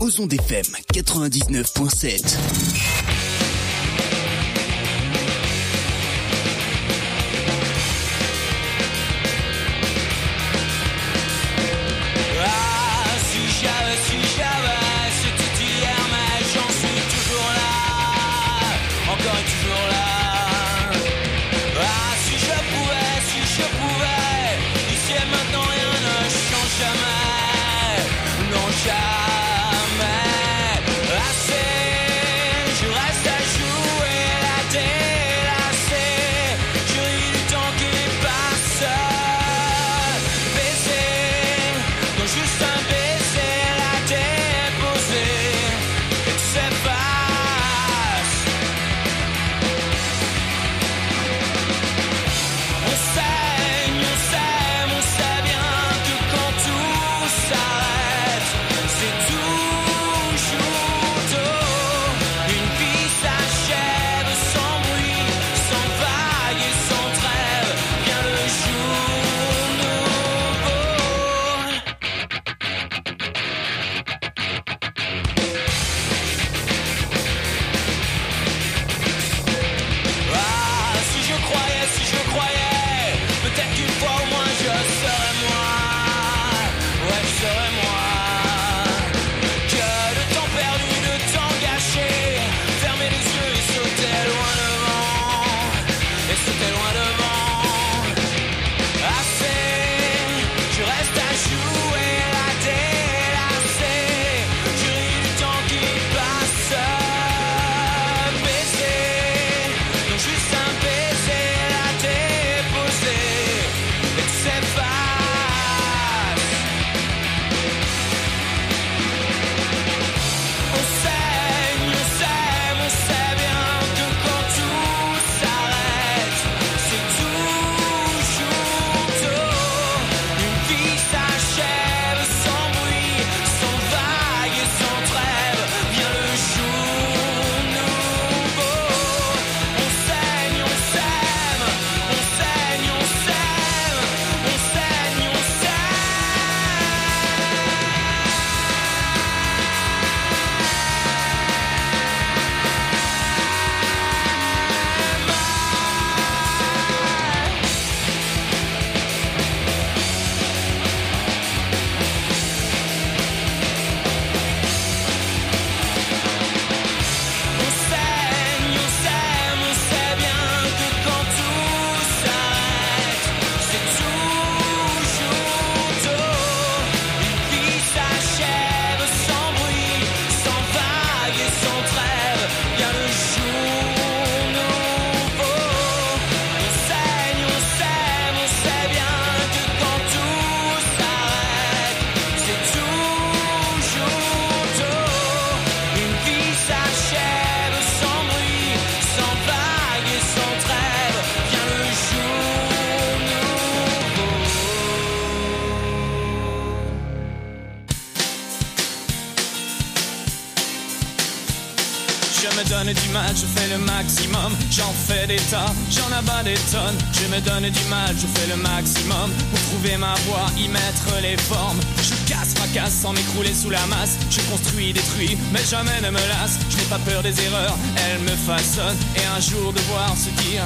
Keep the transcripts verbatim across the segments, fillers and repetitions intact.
Ozon F M quatre-vingt-dix-neuf virgule sept. Du mal, je fais le maximum, j'en fais des tas, j'en abats des tonnes. Je me donne du mal, je fais le maximum pour trouver ma voie, y mettre les formes. Je casse, fracasse sans m'écrouler sous la masse. Je construis, détruis, mais jamais ne me lasse. Je n'ai pas peur des erreurs, elles me façonnent. Et un jour devoir se dire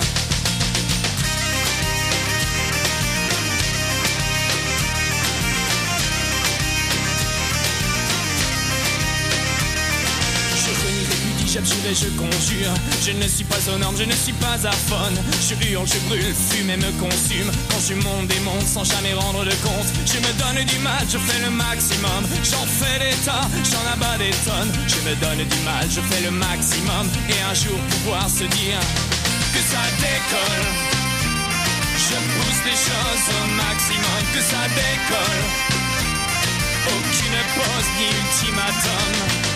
j'abjure et je conjure. Je ne suis pas aux normes, je ne suis pas aphone. Je hurle, je brûle, fume et me consume. Quand je monte des monts sans jamais rendre de compte. Je me donne du mal, je fais le maximum. J'en fais des tas, j'en abats des tonnes. Je me donne du mal, je fais le maximum. Et un jour pouvoir se dire que ça décolle. Je pousse les choses au maximum, que ça décolle. Aucune pause ni ultimatum.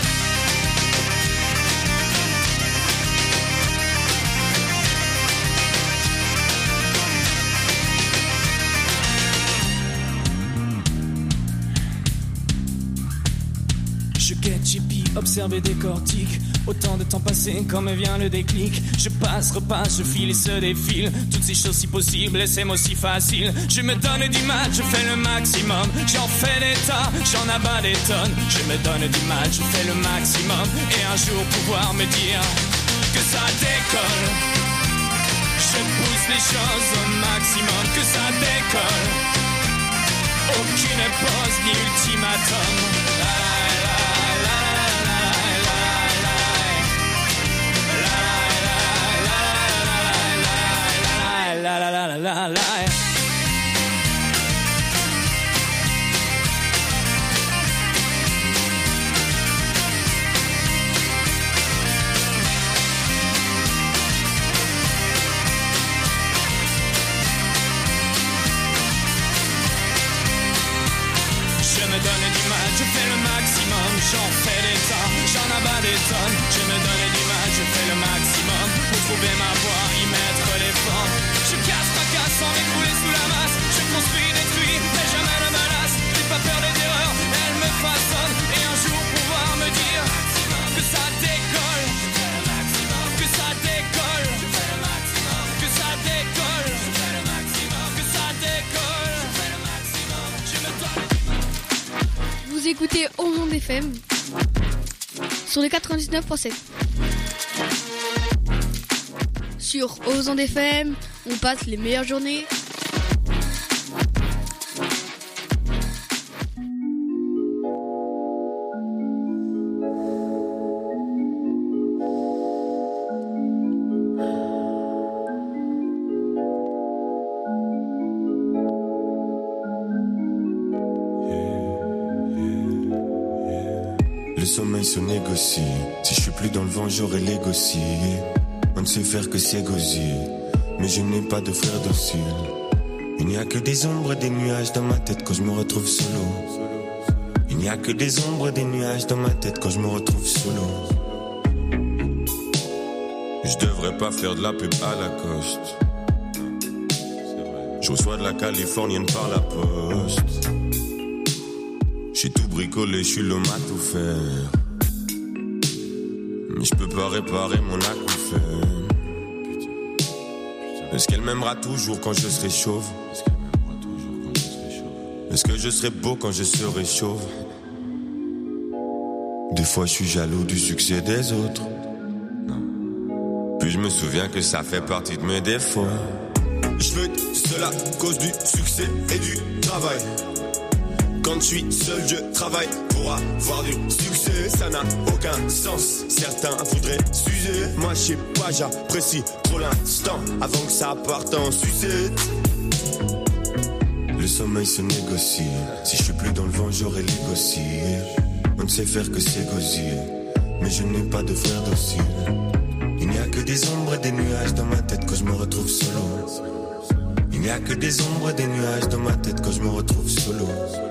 Je guette, j'épie J'apprécie, observe et décortique. Autant de temps passé, quand me vient le déclic. Je passe, repasse, je file et se défile. Toutes ces choses si possibles et c'est moi si facile. Je me donne du mal, je fais le maximum. J'en fais des tas, j'en abats des tonnes. Je me donne du mal, je fais le maximum. Et un jour pouvoir me dire que ça décolle. Je pousse les choses au maximum, que ça décolle. Aucune pause ni ultimatum. La la la la la la la la la la la la. Je me donne du mal, je fais le maximum. J'en fais des tas, j'en abats des tonnes. Je me donne du mal, je fais le maximum. Pour trouver ma voie, y mettre les formes. Je casse, fracasse sans m'écrouler sous la masse. Je construis, détruis, mais jamais ne menace. J'ai pas peur des erreurs, elles me façonnent. Et un jour pouvoir me dire que ça décolle. Que ça décolle. Que ça décolle. Que ça décolle. Je me donne. Vous écoutez Au Monde F M sur le quatre-vingt-dix-neuf point sept. Sur Aux Ondes F M, on passe les meilleures journées. Le sommeil se négocie. Si je suis plus dans le vent, j'aurai l'égoscie. On ne sait faire que s'égosier, mais je n'ai pas de frère docile. Il n'y a que des ombres et des nuages dans ma tête quand je me retrouve solo. Il n'y a que des ombres et des nuages dans ma tête quand je me retrouve solo. Je devrais pas faire de la pub à Lacoste. Je reçois de la californienne par la poste. J'ai tout bricolé, je suis l'homme à tout faire. Mais je peux pas réparer mon acouphène. Est-ce qu'elle m'aimera toujours quand je serai chauve? Est-ce que je serai beau quand je serai chauve? Des fois je suis jaloux du succès des autres. Puis je me souviens que ça fait partie de mes défauts. Je veux cela à cause du succès et du travail. Quand je suis seul, je travaille pour avoir du succès. Ça n'a aucun sens. Certains voudraient s'user. Moi, je sais pas, j'apprécie trop l'instant avant que ça parte en sucette. Le sommeil se négocie. Si je suis plus dans le vent, j'aurai l'égoscie. On ne sait faire que s'égosier, mais je n'ai pas de frère docile. Il n'y a que des ombres et des nuages dans ma tête quand je me retrouve solo. Il n'y a que des ombres et des nuages dans ma tête quand je me retrouve solo.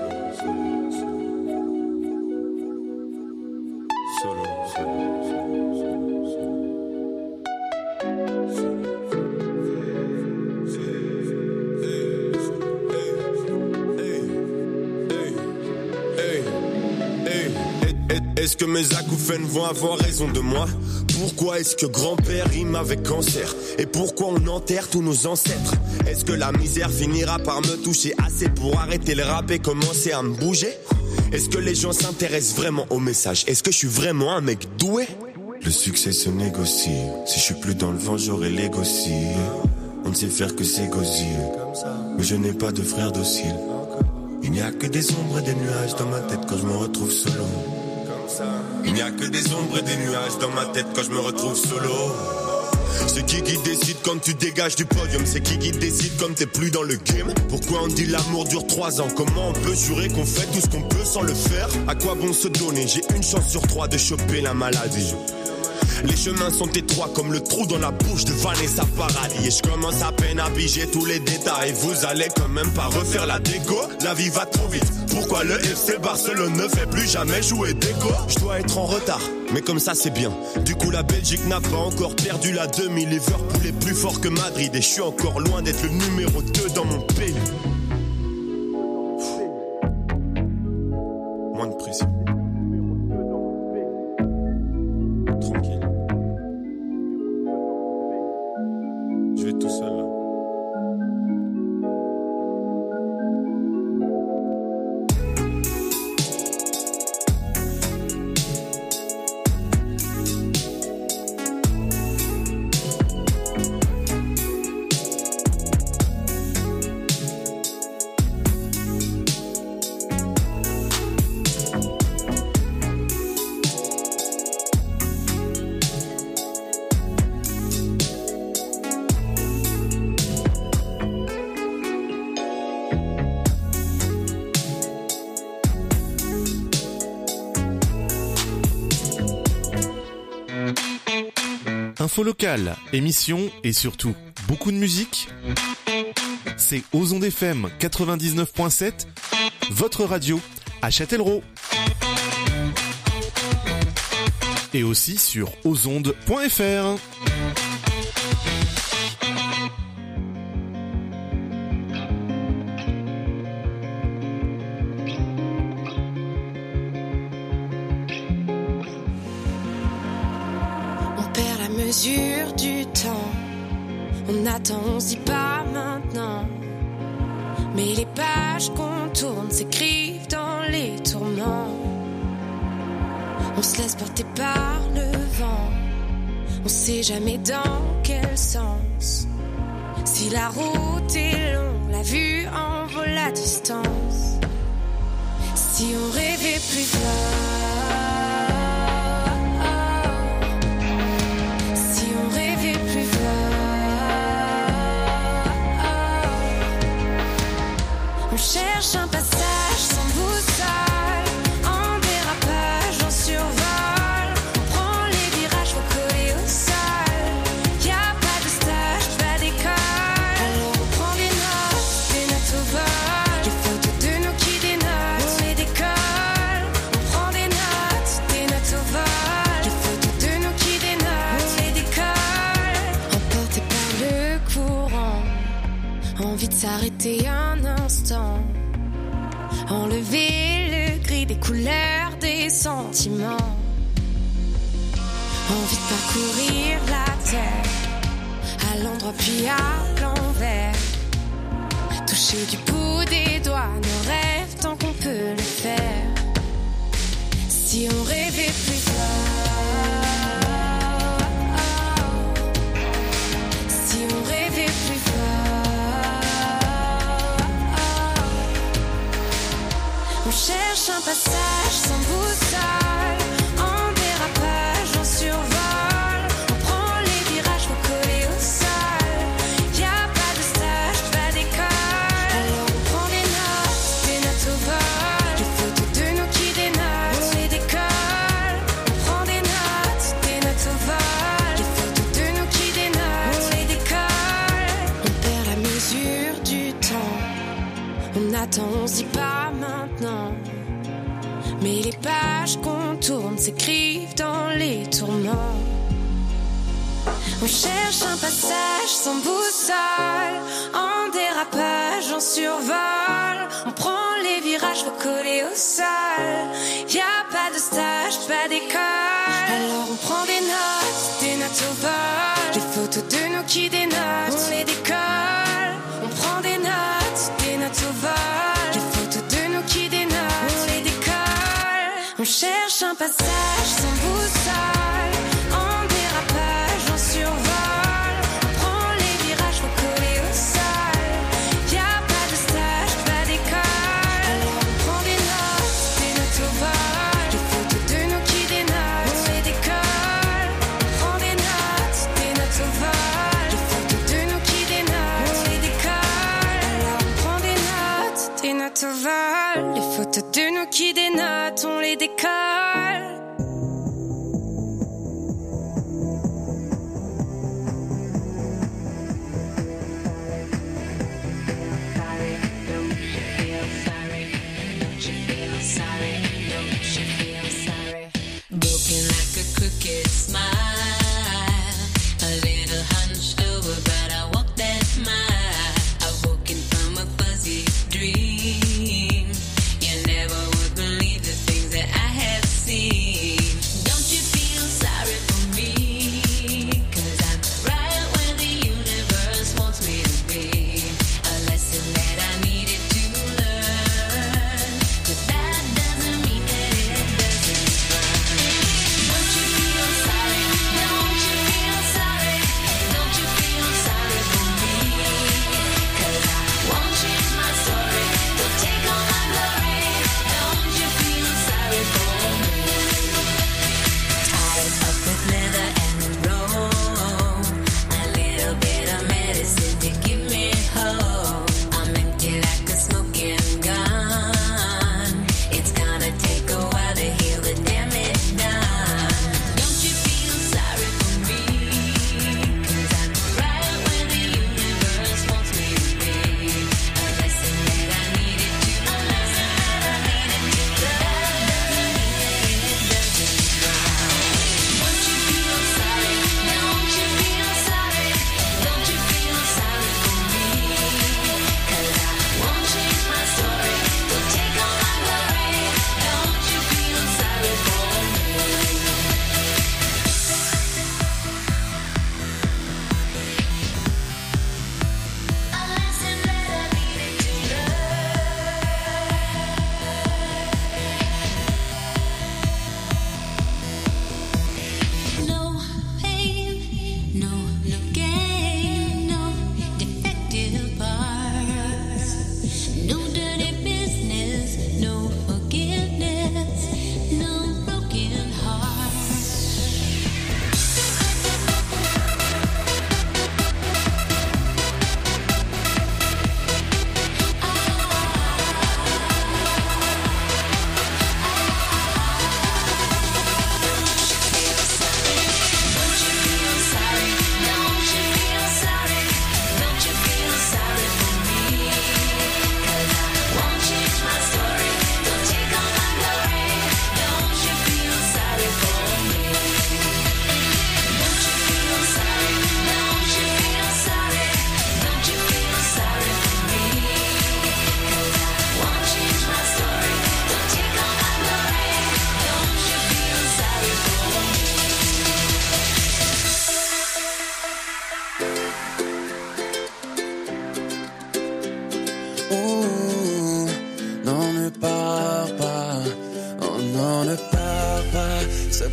Est-ce que mes acouphènes vont avoir raison de moi? Pourquoi est-ce que grand-père rime avec cancer? Et pourquoi on enterre tous nos ancêtres? Est-ce que la misère finira par me toucher assez pour arrêter le rap et commencer à me bouger? Est-ce que les gens s'intéressent vraiment au message? Est-ce que je suis vraiment un mec doué? Le succès se négocie. Si je suis plus dans le vent, j'aurai l'égoscie. On ne sait faire que s'égosier, mais je n'ai pas de frère docile. Il n'y a que des ombres et des nuages dans ma tête quand je me retrouve solo. Il n'y a que des ombres et des nuages dans ma tête quand je me retrouve solo. C'est qui qui décide quand tu dégages du podium? C'est qui qui décide quand t'es plus dans le game? Pourquoi on dit l'amour dure trois ans? Comment on peut jurer qu'on fait tout ce qu'on peut sans le faire? À quoi bon se donner? J'ai une chance sur trois de choper la maladie. Les chemins sont étroits comme le trou dans la bouche de Vanessa Paradis. Et je commence à peine à piger tous les détails. Vous allez quand même pas refaire la déco? La vie va trop vite. Pourquoi le F C Barcelone ne fait plus jamais jouer d'écho? Je dois être en retard, mais comme ça c'est bien. Du coup la Belgique n'a pas encore perdu la demi. Liverpool est plus fort que Madrid. Et je suis encore loin d'être le numéro deux dans mon pays. Moins de pression. tranquille. Je vais être tout seul là. Info locale, émissions et surtout beaucoup de musique. C'est Aux Ondes F M quatre-vingt-dix-neuf point sept, votre radio à Châtellerault. Et aussi sur ozondes point f r. Mesure du temps, on attend, on se dit pas maintenant. Mais les pages qu'on tourne s'écrivent dans les tourments. On se laisse porter par le vent, on sait jamais dans quel sens. Si la route est longue, la vue en vaut la distance. Si on rêvait plus fort, on cherche un passage sans boussole, en dérapage, en survol. On prend les virages, faut coller au sol. Y'a pas de stage, pas d'école. Alors on prend des notes, des notes au vol. Les photos de nous qui dénotent, on les décolle. On prend des notes, des notes au vol. Les photos de nous qui dénotent, on les décolle. Emporté par le courant, envie de s'arrêter un instant. Enlever le gris des couleurs des sentiments. Envie de parcourir la terre, à l'endroit puis à l'envers. Toucher du bout des doigts nos rêves tant qu'on peut le faire. Si on rêvait plus fort, si on rêvait plus fort. On cherche un passage sans boussole, en dérapage, en survol. On prend les virages, faut coller au sol. Y'a pas de stage, pas d'école. Alors on prend des notes, des notes au vol. Les photos de nous qui dénotent, on les décolle. On prend des notes, des notes au vol. Les photos de nous qui dénotent, on les décolle. On perd la mesure du temps, on attend, on se dit pas maintenant. Mais les pages qu'on tourne s'écrivent dans les tourments. On cherche un passage sans boussole, en dérapage, en survol. On prend les virages, faut coller au sol. Y'a pas de stage, pas d'école. Alors on prend des notes, des notes au vol. Les photos de nous qui dénotent, on les décolle. On prend des notes, des notes au vol. Les photos de nous qui dénotent, on les décolle. On cherche un passage sans boussole, en dérapage, en survol. On prend les virages, faut coller au sol. Y'a pas de stage, pas d'école. Alors on prend des notes, des notes au vol. Les photos de nous qui dénotent, on les décolle. On prend des notes, des notes au vol. Les photos de nous qui dénotent, on les décolle. Alors on prend des notes, des notes au vol. Les photos de nous qui dénotent, on les décolle. Broken like a crooked smile, a little hunched over, but I walk that mile. I've woken from a fuzzy dream. You never would believe the things that I have seen. Don't you feel sorry for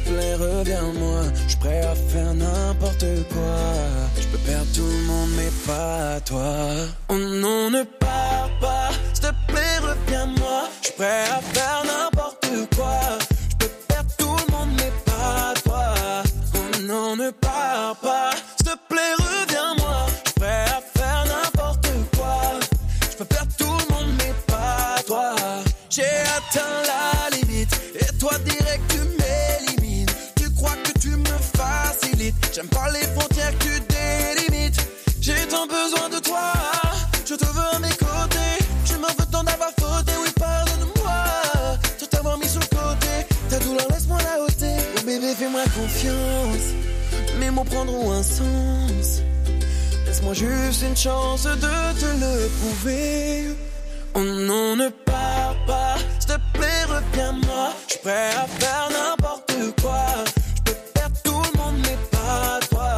plaît, reviens-moi. Je suis prêt à faire n'importe quoi. Je peux perdre tout le monde, mais pas toi. Oh non, ne pars pas, s'il te plaît, reviens-moi. Je suis prêt à faire n'importe quoi. Je peux perdre tout le monde, mais pas toi. Oh non, ne pars pas, s'il te plaît, reviens-moi. Je suis prêt à faire n'importe quoi. Je peux perdre tout le monde, mais pas toi. J'ai atteint la limite, et toi direct tu m'élimines. Tu crois que tu me facilites. J'aime pas les frontières que tu délimites. J'ai tant besoin de toi, je te veux à mes côtés. Je m'en veux tant d'avoir fauté, oui pardonne-moi. De t'avoir mis sur le côté, ta douleur laisse-moi la ôter. Oh bébé fais-moi confiance, mes mots prendront un sens. Laisse-moi juste une chance de te le prouver. Oh non, ne pars pas, s'il te plaît, reviens-moi. Je suis prêt à faire n'importe quoi. Je peux perdre tout le monde, mais pas toi.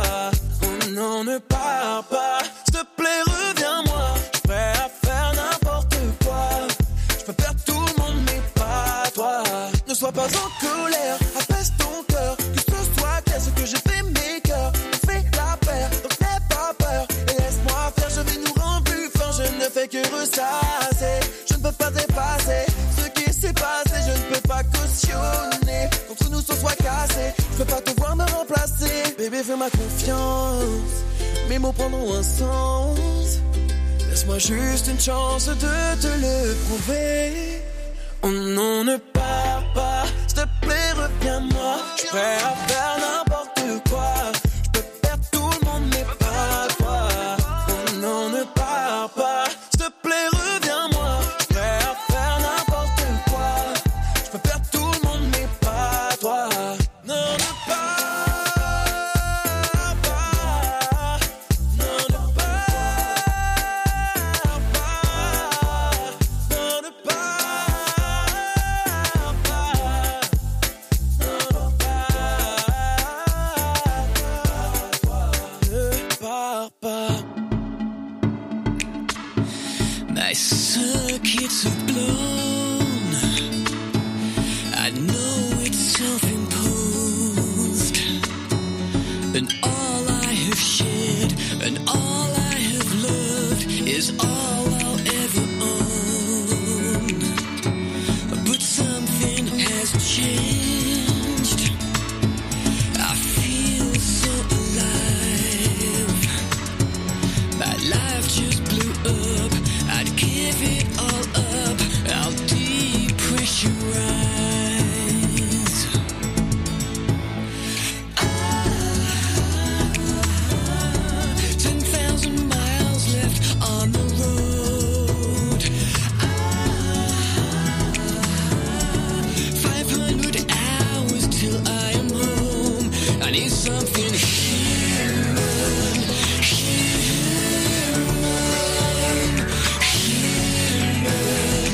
Oh non, ne pars pas, s'il te plaît, reviens-moi. Je suis prêt à faire n'importe quoi. Je peux perdre tout le monde, mais pas toi. Ne sois pas en colère, apaise ton cœur. Que ce soit clair, ce que j'ai fait, mes cœurs. On fait la paire, donc n'aie pas peur. Et laisse-moi faire, je vais nous rendre plus forts. Je ne fais que ressasser, je ne peux pas dépasser ce qui s'est passé, je ne peux pas cautionner qu'entre nous ce soit cassé. Je peux pas te voir me remplacer. Bébé fais-moi confiance, mes mots prendront un sens. Laisse-moi juste une chance de te le prouver. Oh non, ne pars pas, s'il te plaît, reviens-moi. Je suis prêt à faire n'importe quoi. Je peux perdre tout le monde, mais pas toi. Oh non, ne pars pas, s'il te plaît, reviens-moi. Je suis prêt à faire n'importe quoi. Je peux perdre tout le monde, mais pas toi. Non, ne pars pas. Non, ne pars pas. Non, ne pars pas. Non, ne pars pas. My circuits are blown. I know it's self-imposed. And all I have shared and all I have loved is all I'll ever own. But something has changed. I feel so alive. My life just blew up. I'd give it all up. I'll depressurize. Ten thousand miles left on the road. Five hundred hours till I am home. I need something human, human, human,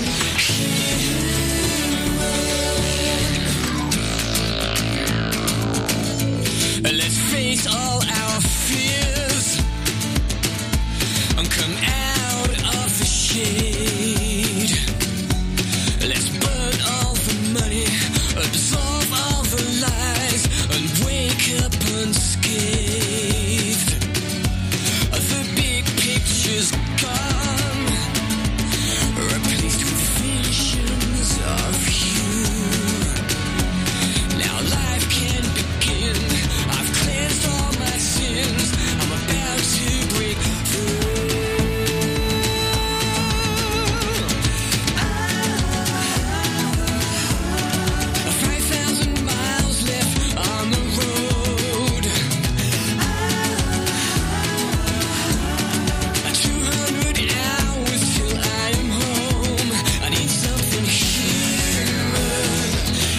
human. Let's face all our fears and come out of the shade. Let's burn all the money, absolve all the lies, and wake up unscathed. The big picture's gone, replaced with visions of you. Now life can begin. I've cleansed all my sins. I'm about to break through. Five thousand miles left on the road. Two hundred hours till I am home. I need something human,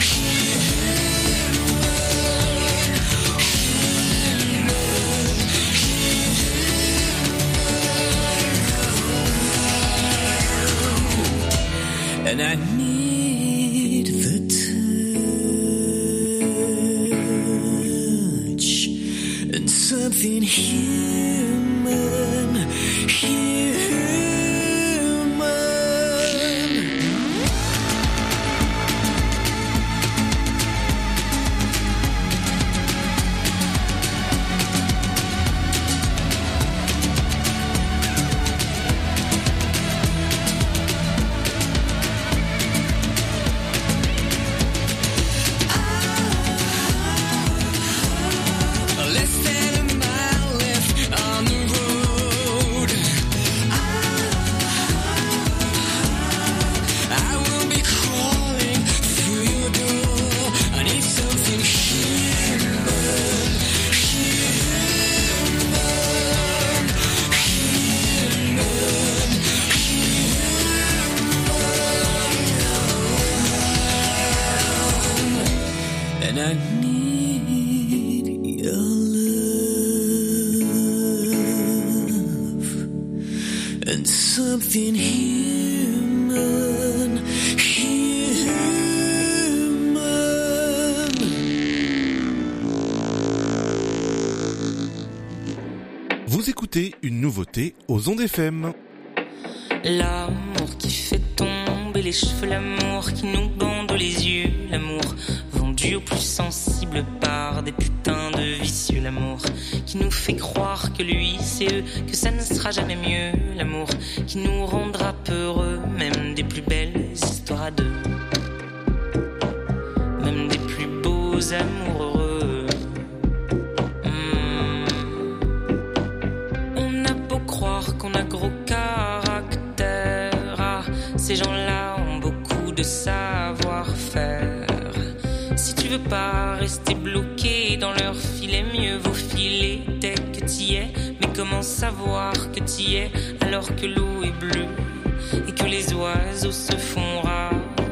human. And I need the touch and something human, human. something human, human. Vous écoutez une nouveauté aux ondes F M. L'amour qui fait tomber les cheveux, l'amour qui nous bande les yeux, l'amour vendu aux plus sensibles par des putains de vicieux, l'amour qui nous fait croire que lui c'est eux, que ça ne sera jamais mieux, l'amour qui nous rendra peureux, même des plus belles histoires à deux, même des plus beaux amours heureux. Mmh. On a beau croire qu'on a gros caractère, ah, ces gens-là ont beaucoup de savoir-faire. Si tu veux pas rester bloqué dans leur filet, mieux vaut filer dès que t'y es. Mais comment savoir que t'y es alors que l'eau est bleue et que les oiseaux se font rares?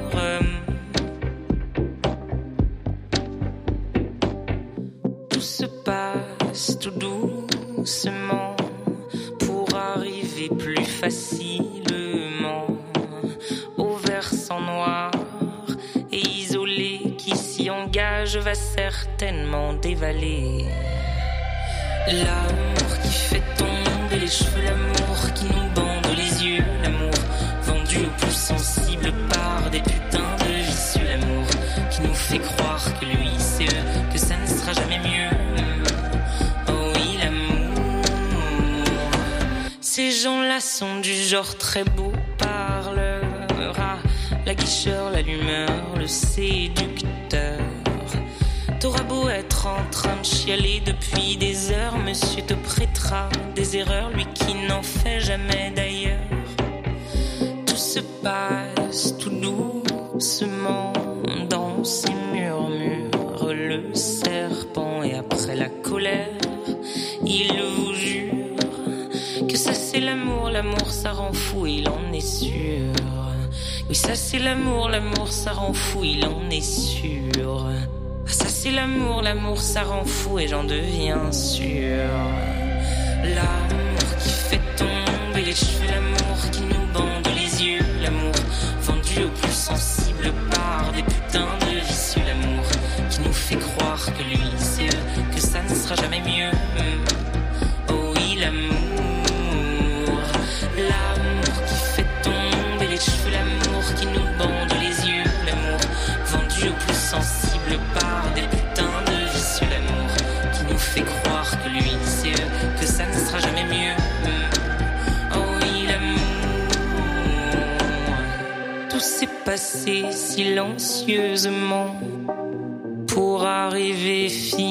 Tout se passe tout doucement pour arriver plus facilement au versant noir et isolé qui s'y engage va certainement dévaler. L'amour qui fait tomber les cheveux, l'amour qui nous bande les yeux, l'amour vendu aux plus sensibles par des putains de vicieux, l'amour qui nous fait croire que lui c'est eux, que ça ne sera jamais mieux. Oh oui, l'amour. Ces gens-là sont du genre très beau parleur, ah, la guicheur, l'allumeur, le séducteur. T'auras beau être en train de chialer depuis des heures, monsieur te prêtera des erreurs, lui qui n'en fait jamais d'ailleurs. Tout se passe tout doucement dans ces murmures, le serpent et après la colère, il vous jure que ça c'est l'amour, l'amour ça rend fou, il en est sûr. Oui, ça c'est l'amour, l'amour ça rend fou, il en est sûr. Ça c'est l'amour, l'amour ça rend fou et j'en deviens sûr. L'amour qui fait tomber les cheveux, l'amour qui nous bande les yeux, l'amour vendu aux plus sensibles par des putains de vicieux, l'amour qui nous fait croire que lui c'est eux, que ça ne sera jamais mieux. Oh oui, l'amour, l'amour qui fait tomber les cheveux, l'amour qui nous bande les yeux, l'amour vendu aux plus sensibles par des putains de vicieux, l'amour qui nous fait croire que lui c'est eux, que ça ne sera jamais mieux. Oh oui, l'amour. Tout s'est passé silencieusement pour arriver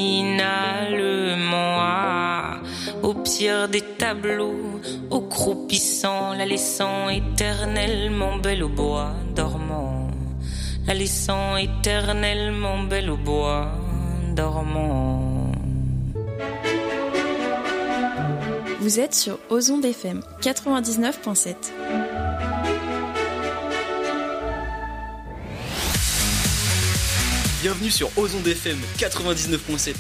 finalement à, au pire des tableaux, au croupissant, la laissant éternellement belle au bois dormant, la laissant éternellement belle au bois dormant. Vous êtes sur Ozonde F M quatre-vingt-dix-neuf virgule sept. Bienvenue sur Ozonde F M quatre-vingt-dix-neuf virgule sept.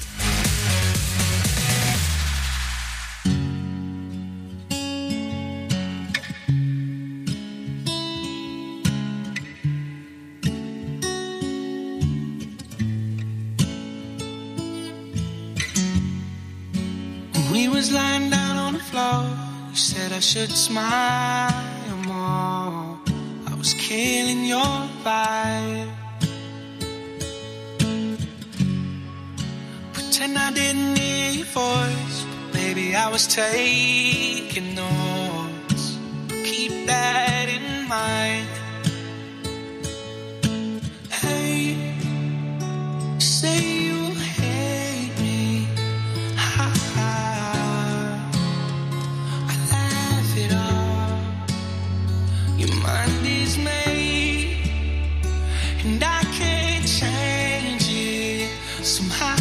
We was lying down on the floor. You said I should smile more. I was killing your vibe. Pretend I didn't hear your voice, but baby I was taking notes. Keep that in mind. Hey, say you hate me. Ha ha. I laugh it off. Your mind is made, and I can't change it somehow.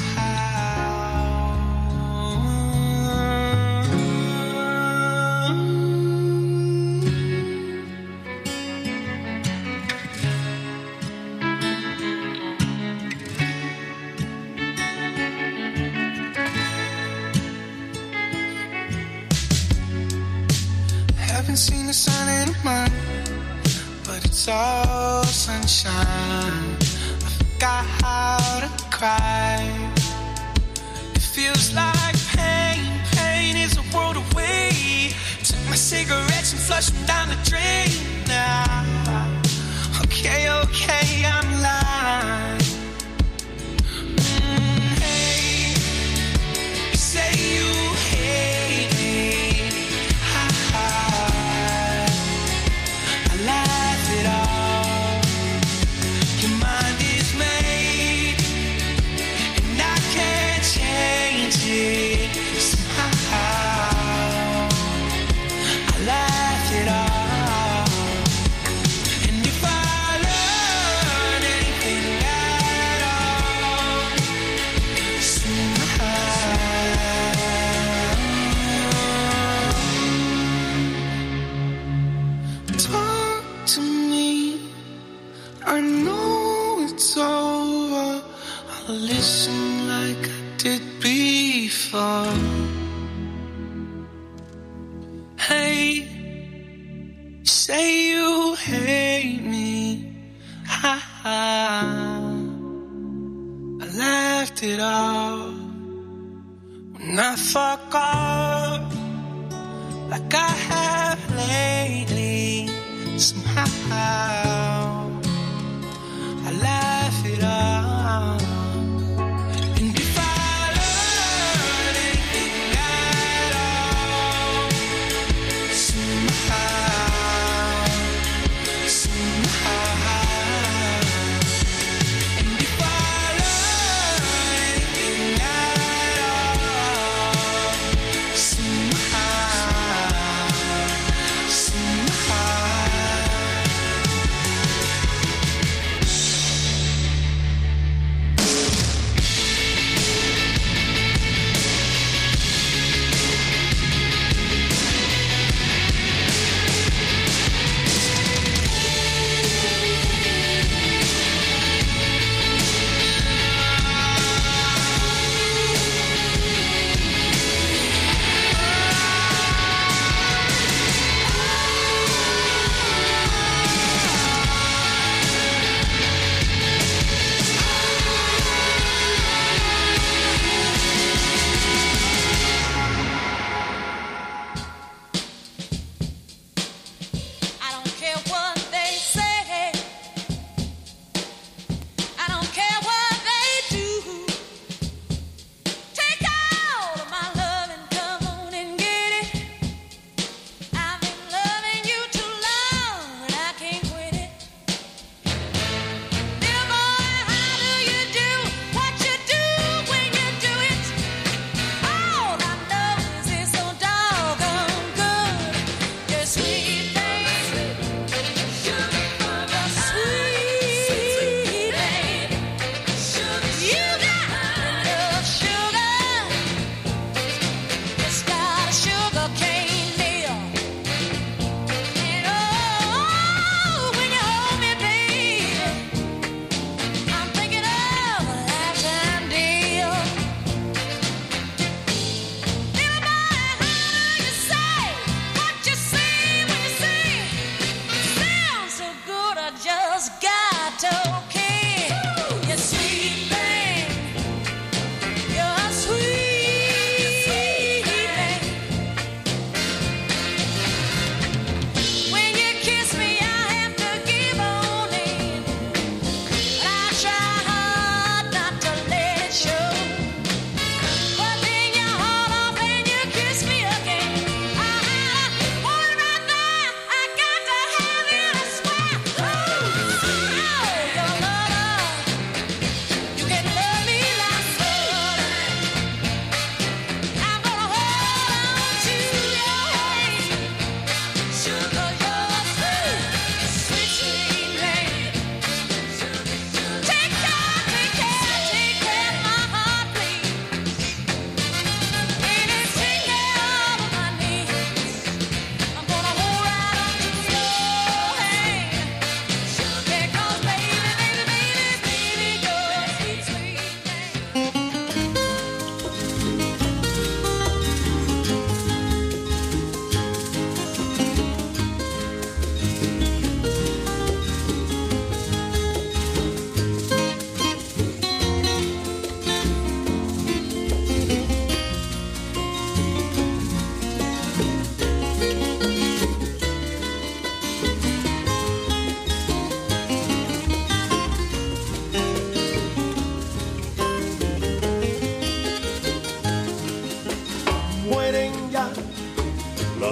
haven't seen the sun in a month, but it's all sunshine. I forgot how to cry. It feels like pain, pain is a world away. Took my cigarettes and flushed them down the drain. Now, okay, okay, I'm lying. Mm, hey, you say you hate me. Ha ha, I laugh it off. Your mind is made, and I can't change it somehow. I laugh it off. And if I learn anything at all, somehow, talk to me. I know it's over. I'll listen like I did before. Hey, you say you hate me. Ha ha, I laughed it off. When I fuck off like I have lately, somehow I laugh it off. And if I learn anything at all, somehow, somehow. And if I learn anything at all, somehow, somehow.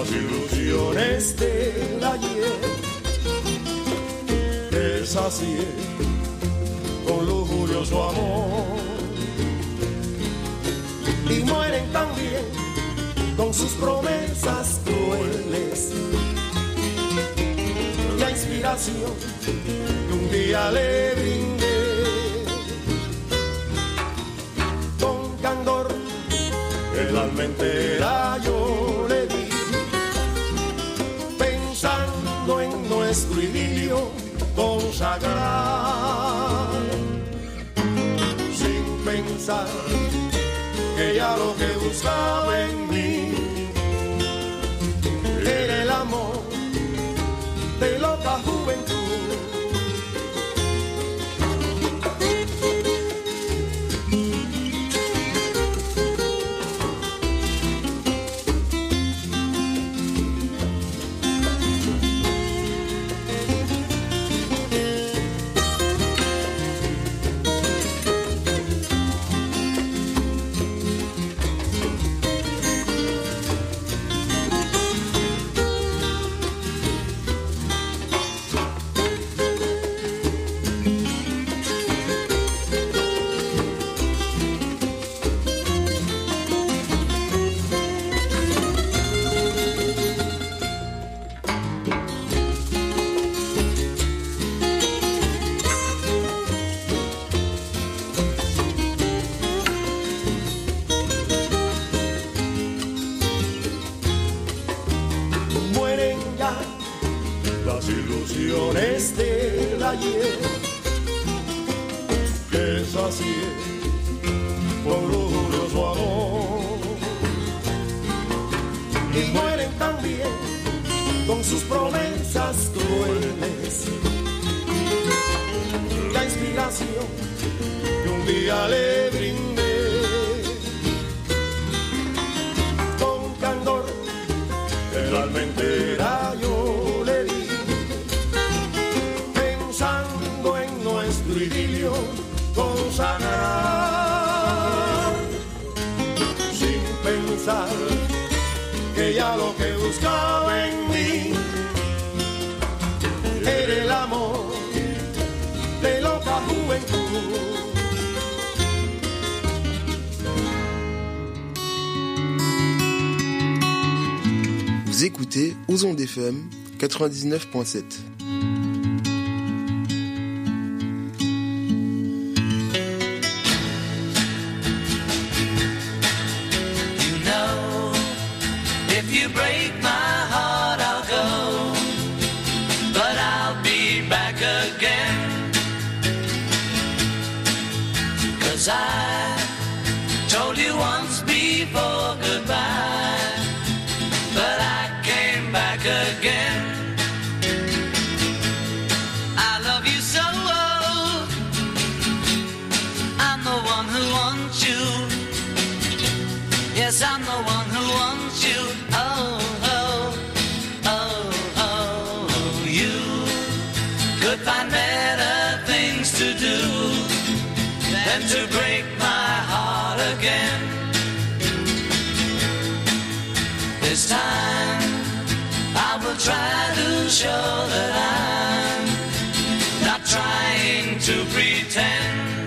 las ilusiones del ayer, es así con lujurioso amor, y mueren también con sus promesas crueles, la inspiración que un día le brindé, con candor el alma entera yo le di, pensando en nuestro idilio consagrar, sin pensar que ya lo que buscaba en mí era el amor de loca juventud. Ilusiones del ayer, que es así con lujurioso amor, y mueren también con sus promesas crueles, la inspiración que un día le brindé, con candor el alma entera yo le di, idilio consagrar, sin pensar que ya lo que buscaba en mí era el amor de loca juventud. Vous écoutez Aux Ondes F M quatre-vingt-dix-neuf point sept. I told you once before goodbye, but I came back again. I love you so, I'm the one who wants you. Yes, I'm the one who wants you. Oh, oh, oh, oh, you could find better things to do than to break my heart again. This time I will try to show that I'm not trying to pretend.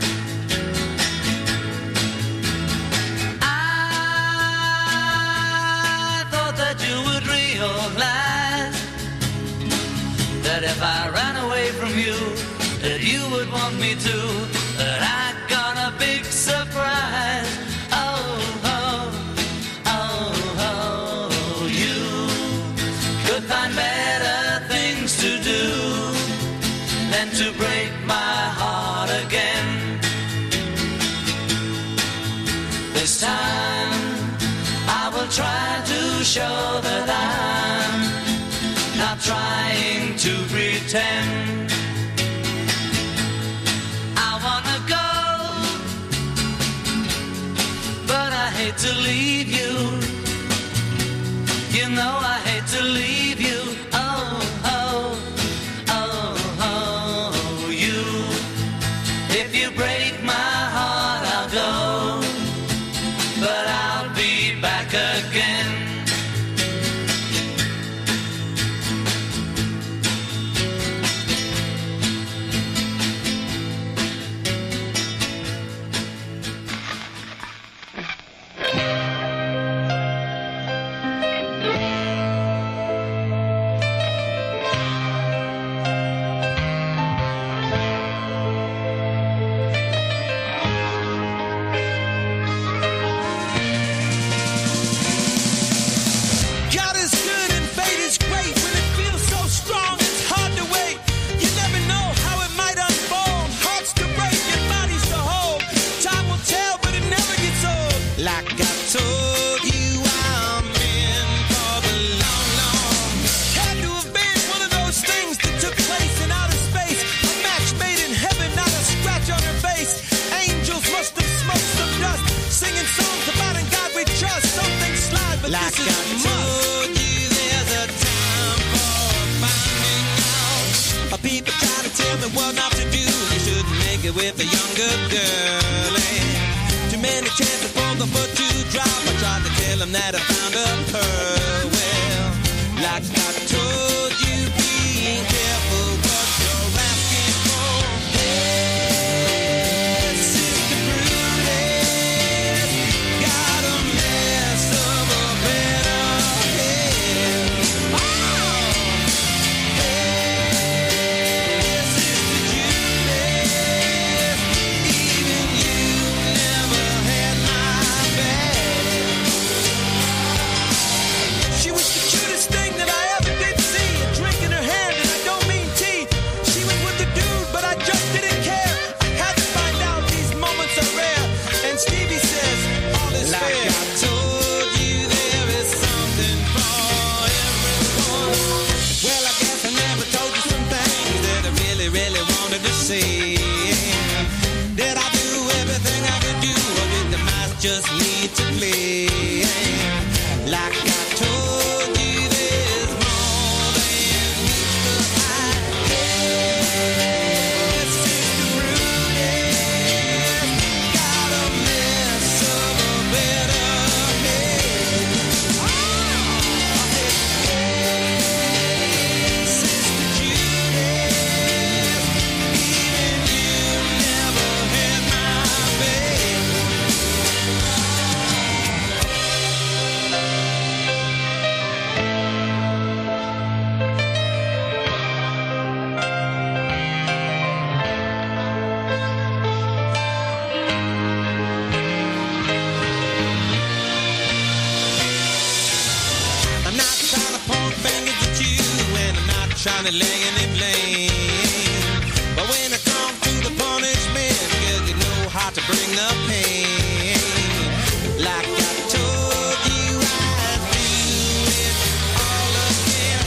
I thought that you would realize that if I ran away from you, that you would want me to. But I got a big surprise. Oh, oh, oh, oh, you could find better things to do than to break my heart again. This time I will try to show that I'm not trying to pretend. To leave you, you know I hate to leave you. Oh, oh, oh, oh, you. If you break my heart, I'll go, but I'll be back again. Like I told you, I'm in for the long, long. Had to have been one of those things that took place in outer space. A match made in heaven, not a scratch on her face. Angels must have smoked some dust, singing songs about in God we trust. Some things slide, but Like this is I a told you, there's a time for finding out. People try to tell me what not to do. You shouldn't make it with a younger girl. And too many chances for the foot to drop. I tried to tell them that I found a pearl. Well, like I told you, be careful what you're asking for. Hey, Sister Brutus, got a mess of a better head. Oh! Hey, Sister Judas, even you never had my back. She was the cutest thing that I ever did see. A drink in her hand, and I don't mean tea. She was with the dude, but I just didn't care. I had to find out these moments are rare. And Stevie says, all is Like fair. I told you, there is something for everyone. Well, I guess I never told you some things that I really, really wanted to say. Did I do everything I could do, or did the mice just need to play? Like I told you, there's more than meets the eye. Yes, Sister Brutus, got a mess of a better head. Oh, I said, hey, Sister Judas, even you never had my baby. I'm not trying to point fingers at you, and I'm not trying to lay any blame. But when it comes to the punishment, girl, you know how to bring the pain. Like I told you, I'd do it all again.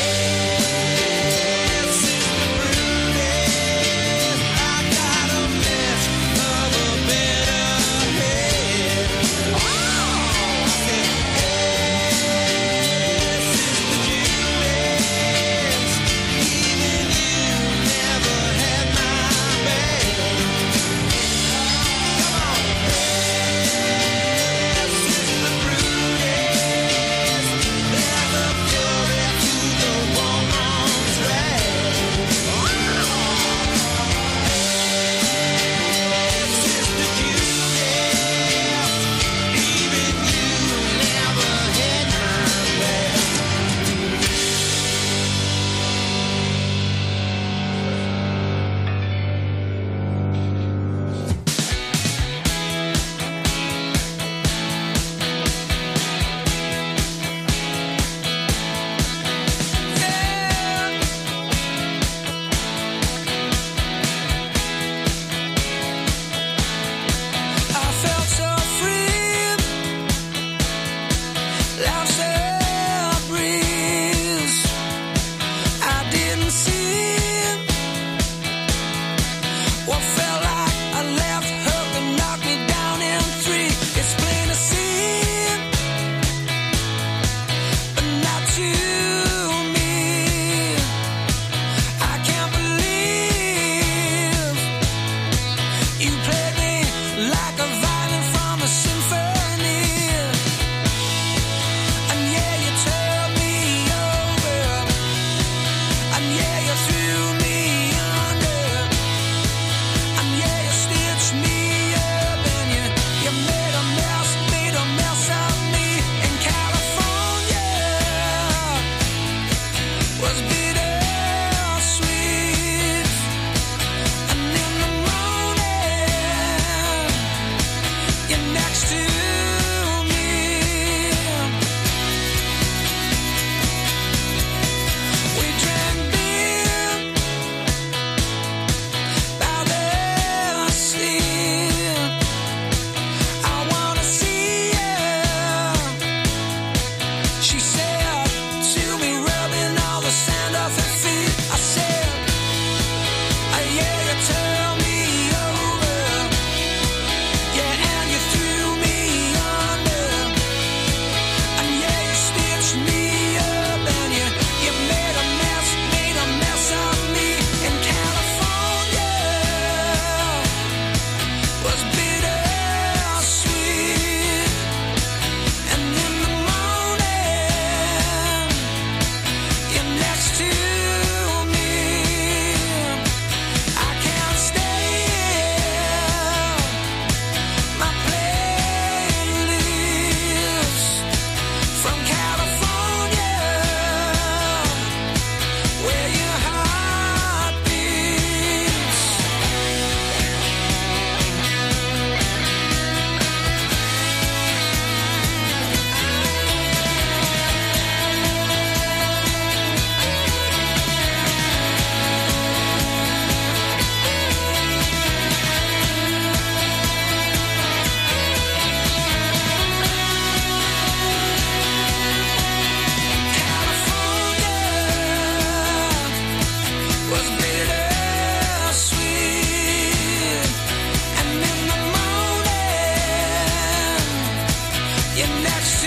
Hey, Sister Brutus, I got a mess of a better head. Oh, I said, hey, Sister Judas, even you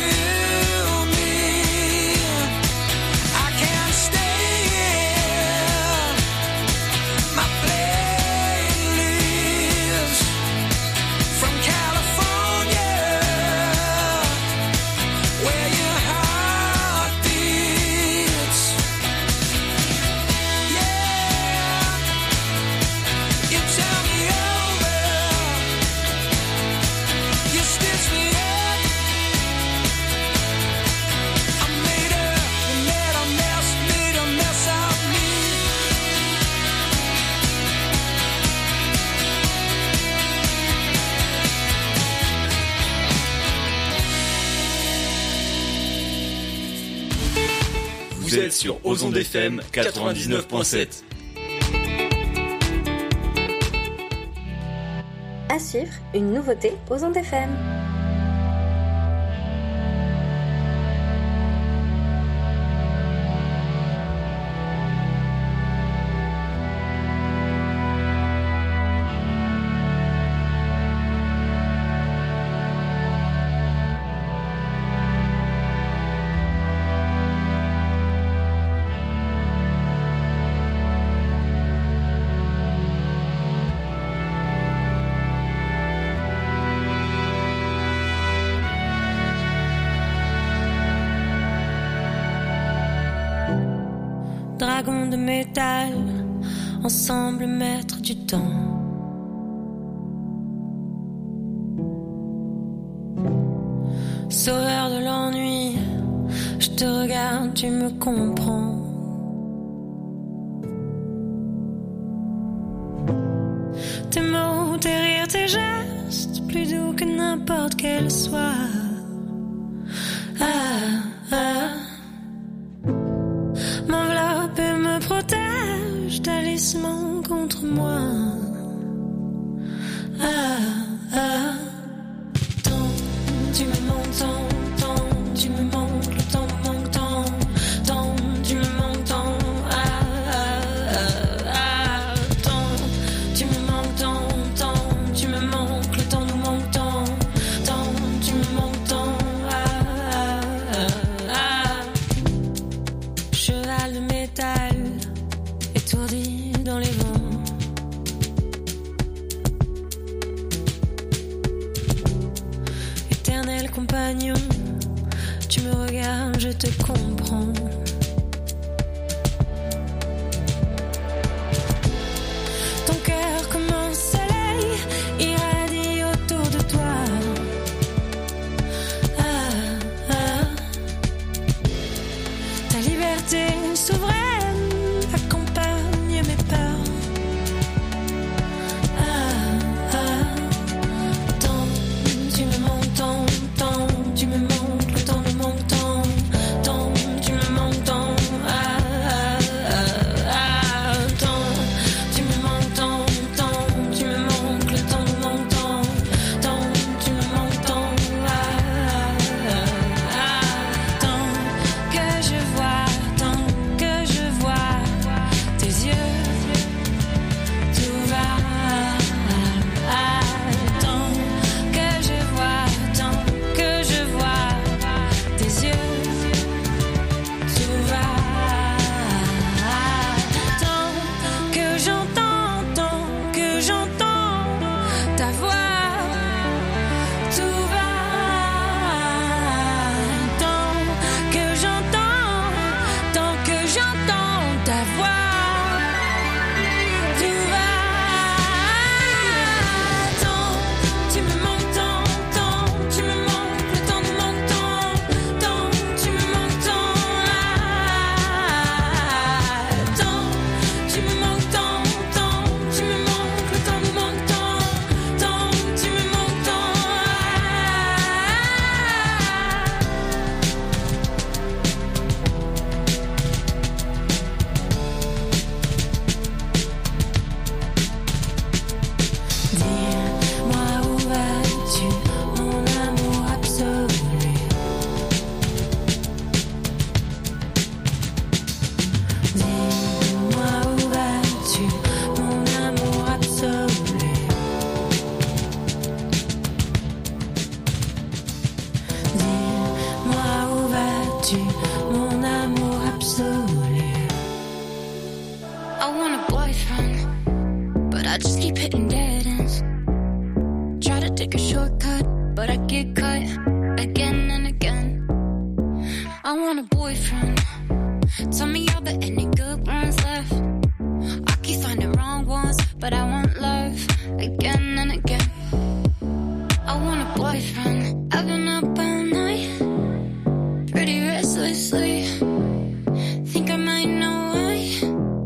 kill me. I can't stay here. My playlist from California, where your heart beats. Yeah, you turn me over, you stitch me up. I made a, you made a mess, made a mess of me. Vous êtes sur Ozon F M quatre-vingt-dix-neuf point sept. À suivre, une nouveauté aux ondes F M. Dragon de métal, ensemble maître du temps. Sauveur de l'ennui, je te regarde, tu me comprends. Tes mots, tes rires, tes gestes, plus doux que n'importe quel soir. Ah, ah. M'enveloppe et me protège, talisman contre moi. Ah, ah. Tant, tu me manques tant, tant, tu me manques, le temps me manque tant, tant, tu me manques tant. Ah, ah, ah, ah. Tant, tu me manques tant, tant, tu me manques, le temps nous manque tant, tant, tu me manques tant. Ah, ah, ah, ah. Cheval de métal, étourdi dans les vents. Éternel compagnon, tu me regardes, je te comprends. Ton cœur comme un soleil irradie autour de toi. Ah, ah. Ta liberté souveraine accompagne mes pas. Ah, ah. Tant, tu me manques tant, tant, tu me manques, le temps me manque tant, tant, tu me manques es-tu mon amour absolu? I want a boyfriend, but I just keep hitting dead ends. Try to take a shortcut, but I get cut again and again. I want a boyfriend. Tell me are there any good ones left? I keep finding wrong ones, but I want love again and again. I want a boyfriend. I've been up all night, pretty restlessly. Think I might know why.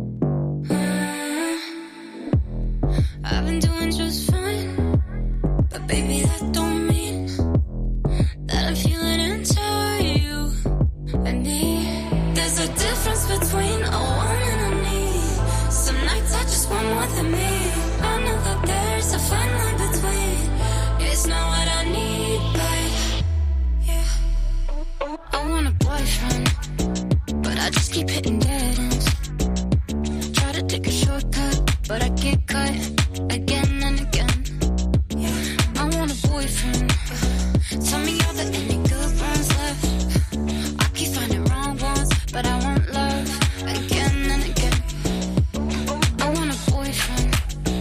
uh, I've been doing just fine, but baby that don't mean that I'm feeling into you and me. There's a difference between a want and a need. Some nights I just want more than me. I know that there's a fine line between. It's not what I need, but yeah. I want a boyfriend, but I just keep hitting dead ends. Try to take a shortcut, but I get cut again and again. Yeah. I want a boyfriend. Tell me are there any good ones left? I keep finding wrong ones, but I want love again and again. I want a boyfriend.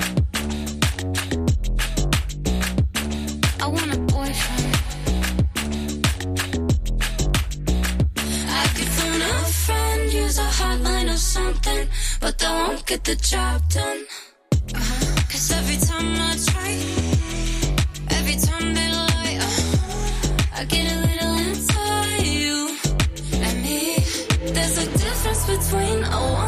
I want a boyfriend. I could phone a friend, use a hotline or something, but that won't get the job done. Uh-huh. Cause every time I try, every time they lie, uh, I get a little into you and me. There's a difference between a want